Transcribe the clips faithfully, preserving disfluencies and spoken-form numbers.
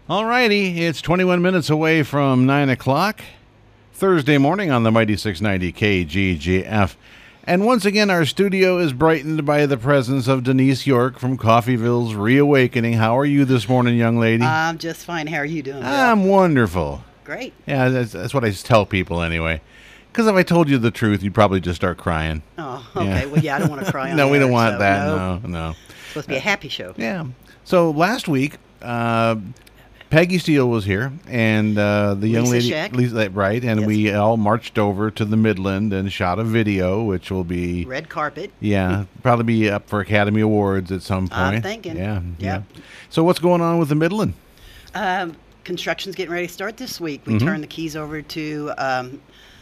All righty, it's twenty-one minutes away from nine o'clock, Thursday morning on the Mighty six ninety K G G F. And once again, our studio is brightened by the presence of Denise York from Coffeyville's Reawakening. How are you this morning, young lady? I'm just fine. How are you doing, Bill? I'm wonderful. Great. Yeah, that's, that's what I tell people anyway. Because if I told you the truth, you'd probably just start crying. Oh, okay. Yeah. Well, yeah, I don't want to cry on No, we air, don't want so that. No. No, no. It's supposed to be a happy show. Yeah. So last week, uh, Peggy Steele was here, and uh, the young Lisa lady, Scheck. Lisa, right, and Yes. we all marched over to the Midland and shot a video, which will be, Red carpet. yeah, probably be up for Academy Awards at some point. I'm thinking. Yeah, yeah. Yep. So what's going on with the Midland? Um, construction's getting ready to start this week. We Mhm. turned the keys over to um,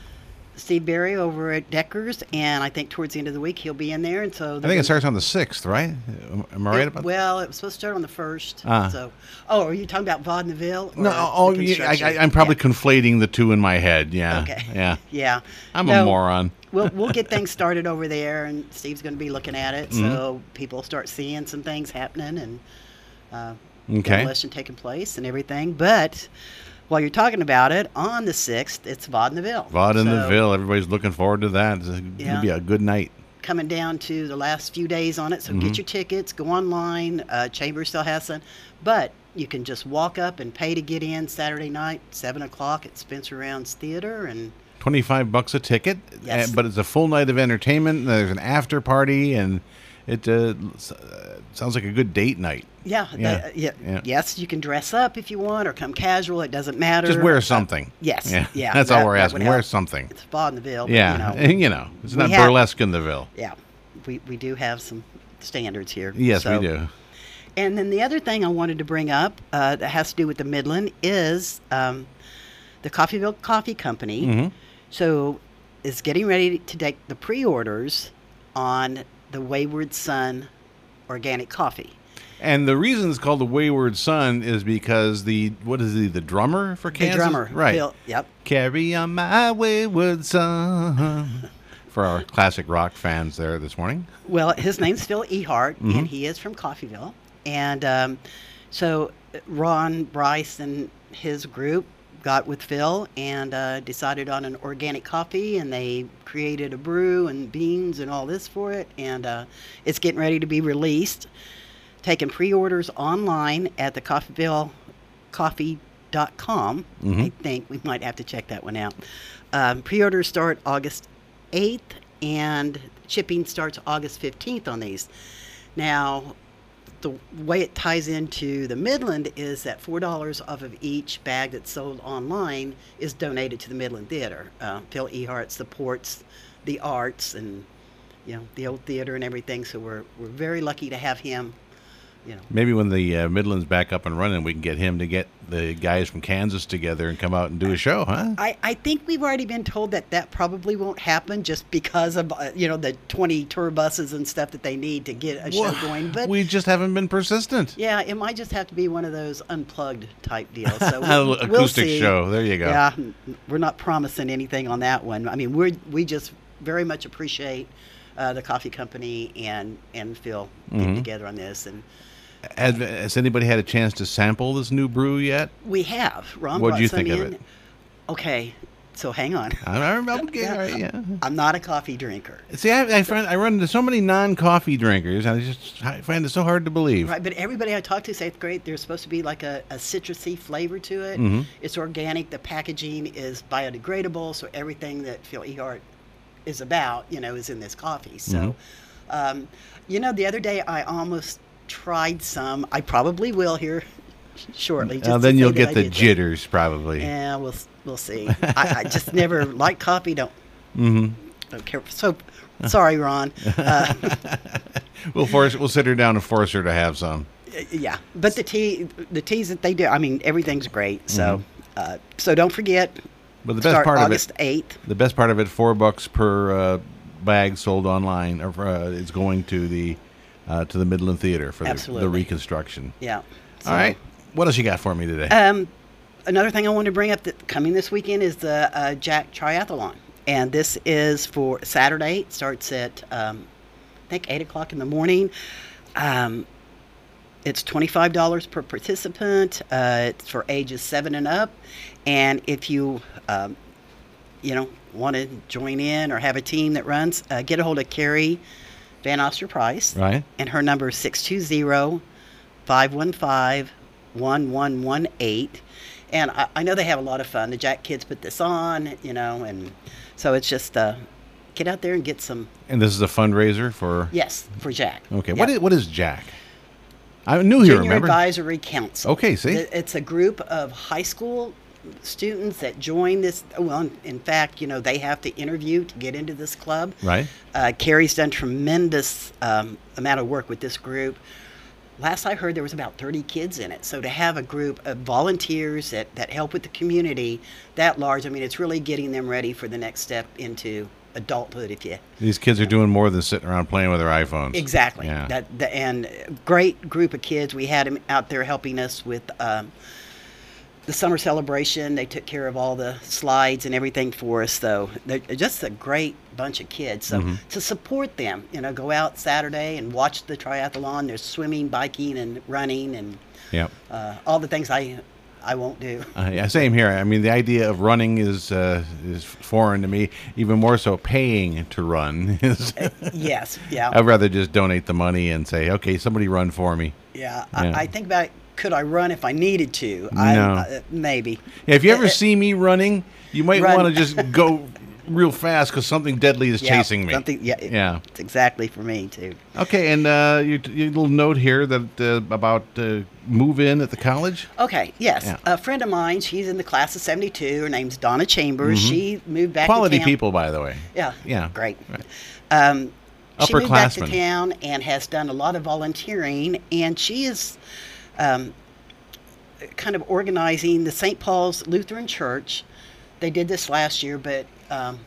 Steve Berry over at Deckers, and I think towards the end of the week he'll be in there. And so I think it starts on the sixth, right? Am- Am I right It- about that? well, it was supposed to start on the first. Ah. So, oh, are you talking about Vaudeville? or No, oh, the yeah, I, construction? I, I'm probably Yeah. conflating the two in my head. Yeah, Okay. yeah. Yeah. I'm a No, moron. we'll we'll get things started over there, and Steve's going to be looking at it, Mm-hmm. so people start seeing some things happening and uh, Okay. demolition taking place and everything. But while you're talking about it, on the sixth, it's Vaudeville. Vaught in the So, Ville. Everybody's looking forward to that. It's going to Yeah. be a good night. Coming down to the last few days on it, so Mm-hmm. get your tickets, go online. Uh, Chamber still has some, but you can just walk up and pay to get in Saturday night, seven o'clock at Spencer Rounds Theater, and twenty-five bucks a ticket, Yes. uh, but it's a full night of entertainment. There's an after party, and it uh, s- uh, sounds like a good date night. yeah, Yeah, the- yeah, yeah. yes, you can dress up if you want or come casual. It doesn't matter. Just wear Uh, something. yes, Yeah, yeah, that's that- all we're that asking. would Wear help. something. It's Vaudeville. but, Yeah, you know, and, you know, it's we not have- burlesque in the Ville. yeah, we we do have some standards here. Yes, So- we do. And then the other thing I wanted to bring up uh, that has to do with the Midland is um, the Coffeyville Coffee Company. hmm So is getting ready to take the pre-orders on the Wayward Son organic coffee. And the reason it's called the Wayward Son is because the what is he? The drummer for Kansas, The drummer, right? Bill, yep. Carry on my wayward son. For our classic rock fans there this morning. Well, his name's Phil Ehart, Mhm. and he is from Coffeyville. And um, so Ron Bryce and his group got with Phil and uh, decided on an organic coffee, and they created a brew and beans and all this for it. And uh, it's getting ready to be released. Taking pre-orders online at the Coffeyville Coffee dot com. Mhm. I think we might have to check that one out. Um, pre-orders start August eighth, and shipping starts August fifteenth on these. Now, the way it ties into the Midland is that four dollars off of each bag that's sold online is donated to the Midland Theater. Uh, Phil Ehart supports the arts and, you know, the old theater and everything, so we're, we're very lucky to have him, you know. Maybe when the uh, Midland's back up and running, we can get him to get the guys from Kansas together and come out and do a show, huh? I, I think we've already been told that that probably won't happen just because of, uh, you know, the twenty tour buses and stuff that they need to get a show Well, going. But we just haven't been persistent. yeah, it might just have to be one of those unplugged type deals. So A we'll, little we'll acoustic see. show. There you go. Yeah, we're not promising anything on that one. I mean, we we just very much appreciate uh, the coffee company and and Phil getting Mhm. together on this, and Has, has anybody had a chance to sample this new brew yet? we have. Ron What'd brought you some think of in. it? Okay, so hang on. I'm, I'm okay, all right, yeah. I'm not a coffee drinker. See, I, I, find, I run into so many non-coffee drinkers, and I just I find it so hard to believe. Right, but everybody I talk to say it's great. There's supposed to be like a, a citrusy flavor to it. Mhm. It's organic. The packaging is biodegradable, so everything that Phil Ehart is about, you know, is in this coffee. So, Mhm. um, you know, the other day I almost tried some. I probably will here shortly. just Uh, to then say you'll that get I the did that. jitters, probably. Yeah, we'll we'll see. I, I just never liked coffee. Don't Mm-hmm. don't care. So sorry, Ron. Uh, We'll force. We'll sit her down and force her to have some. Yeah, but the tea, the teas that they do, I mean, everything's great. So, Mhm. uh, so don't forget. But the best start part August of it, eighth. the best part of it, four bucks per uh, bag sold online, or uh, is going to the uh, to the Midland Theater for the, the Absolutely. reconstruction. Yeah. So, All right, what else you got for me today? Um, another thing I wanted to bring up that coming this weekend is the uh, Jack Triathlon, and this is for Saturday. It starts at um, I think eight o'clock in the morning. Um, It's twenty-five dollars per participant. Uh, it's for ages seven and up. And if you, um, you know, want to join in or have a team that runs, uh, get a hold of Carrie Van Oster Price. Right. And her number is six two zero, five one five, one one one eight. And I, I know they have a lot of fun. The Jack kids put this on, you know, and so it's just uh, get out there and get some. And this is a fundraiser for? Yes, for Jack. Okay. Yep. What is, what is Jack? I'm new here, Junior remember? Advisory Council. Okay, see? It's a group of high school students that join this. Well, in fact, you know, they have to interview to get into this club. Right. Uh, Carrie's done tremendous um, amount of work with this group. Last I heard, there was about thirty kids in it. So to have a group of volunteers that, that help with the community that large, I mean, it's really getting them ready for the next step into adulthood, if you. These kids are doing more than sitting around playing with their iPhones. Exactly. Yeah. That, the, and great group of kids. We had them out there helping us with um, the summer celebration. They took care of all the slides and everything for us. So they're just a great bunch of kids. So Mm-hmm. to support them, you know, go out Saturday and watch the triathlon. There's swimming, biking, and running, and Yep. uh, all the things I I won't do. Uh, yeah, same here. I mean, the idea of running is uh, is foreign to me. Even more so, paying to run is. Yes. Yeah. I'd rather just donate the money and say, "Okay, somebody run for me." Yeah. Yeah. I, I think about could I run if I needed to? No. I, uh, maybe. Yeah, if you ever Uh, see me running, you might Run. want to just go real fast because something deadly is Yeah, chasing me. Something, yeah, it- Yeah. it's exactly for me too. Okay, and uh, your, your little note here that uh, about uh, move in at the college. Okay, yes, Yeah. a friend of mine, she's in the class of seventy-two. Her name's Donna Chambers. She moved back. Quality to town. people, by the way. Yeah, Yeah. great. Um, she moved back to Upperclassmen. town and has done a lot of volunteering, and she is um, kind of organizing the Saint Paul's Lutheran Church. They did this last year, but um,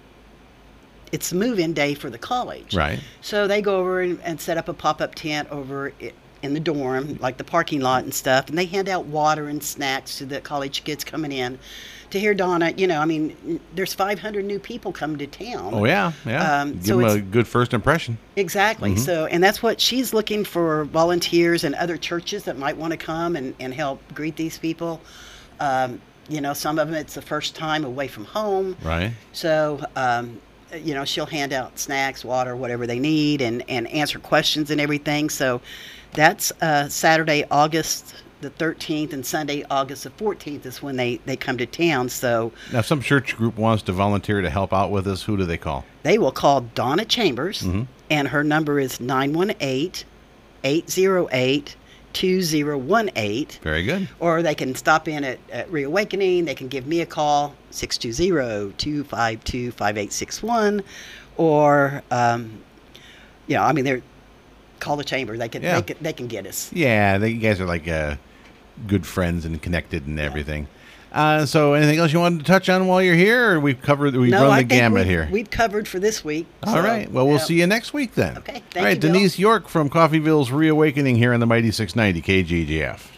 it's move-in day for the college. Right. So they go over and, and set up a pop-up tent over i- in the dorm, like the parking lot and stuff, and they hand out water and snacks to the college kids coming in. To hear Donna, you know, I mean, n- there's five hundred new people coming to town. Oh yeah, yeah. Um, Give so them a it's- good first impression. Exactly. Mm-hmm. So, and that's what she's looking for, volunteers and other churches that might want to come and, and help greet these people. Um, you know, some of them it's the first time away from home. Right. So, um, you know, she'll hand out snacks, water, whatever they need, and, and answer questions and everything. So that's uh, Saturday, August the thirteenth, and Sunday, August the fourteenth is when they, they come to town. So Now, if some church group wants to volunteer to help out with us, who do they call? they will call Donna Chambers, Mm-hmm. and her number is nine one eight, eight zero eight, two zero one eight. Very good. Or they can stop in at, at Reawakening. They can give me a call, six two zero, two five two, five eight six one. Or, um, you know, I mean, they're call the chamber. They can, Yeah. they can, they can get us. Yeah, they, you guys are like uh, good friends and connected and everything. Uh, so, anything else you wanted to touch on while you're here, or we've covered, we've no, run I the think gamut we've, here? we've covered for this week. All so, right. Well, we'll yeah. see you next week then. Okay, thank All right, you, Bill. Denise York from Coffeeville's Reawakening here on the Mighty six ninety K G G F.